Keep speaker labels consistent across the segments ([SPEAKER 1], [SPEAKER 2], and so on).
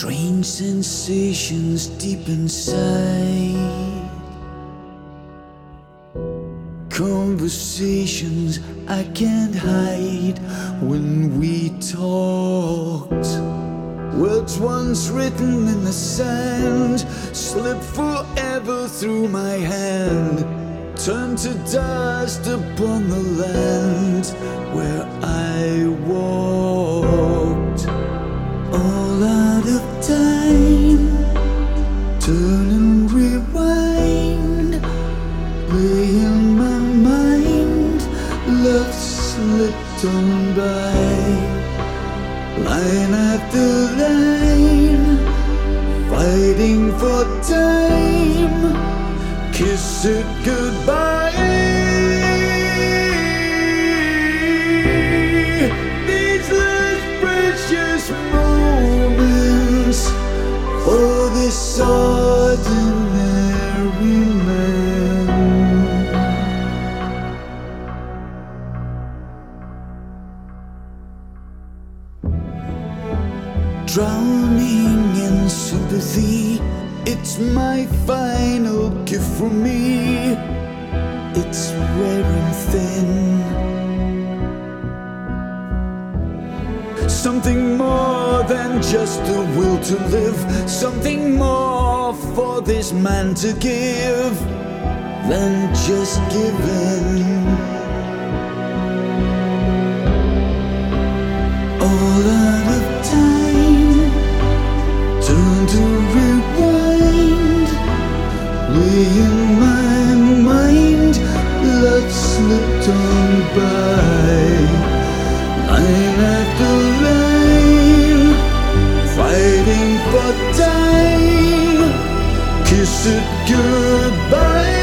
[SPEAKER 1] Strange sensations deep inside, conversations I can't hide. When we talked, words once written in the sand slip forever through my hand, turn to dust upon the land where I walked. All out of time, turn and rewind, play in my mind, love slipped on by, line after line, fighting for time, kiss it goodbye. These last precious moments for this ordinary man. Drowning in sympathy, it's my final gift from me. It's rare and thin, something more than just the will to live, something more for this man to give than just giving. All out of time, turn to rewind, play in my mind, love slipped on by, line after line, fighting for time, kiss it goodbye.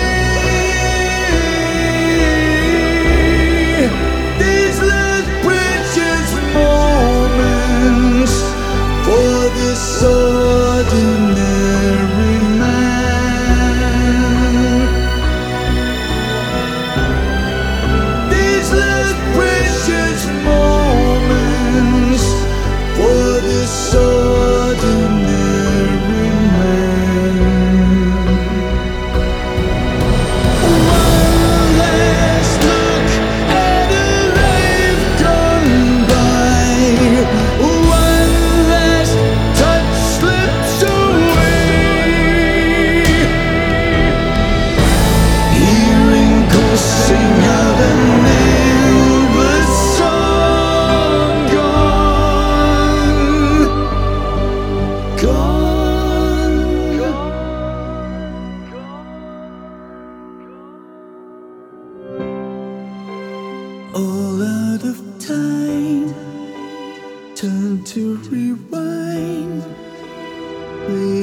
[SPEAKER 1] These last precious moments for this ordinary man. These last precious moments for this ordinary man. One last look at a life gone by, one last touch slips away, hearing ghosts sing out an endless song. Gone, all out of time, turn to rewind.